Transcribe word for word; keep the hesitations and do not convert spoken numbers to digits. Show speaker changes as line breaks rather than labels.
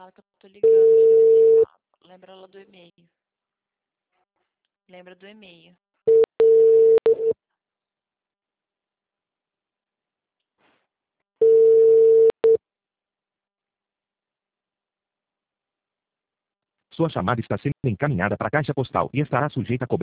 fala que eu tô ligando. Você fala. Lembra ela do e-mail. Lembra do e-mail.
Sua chamada está sendo encaminhada para a caixa postal e estará sujeita a cobrança.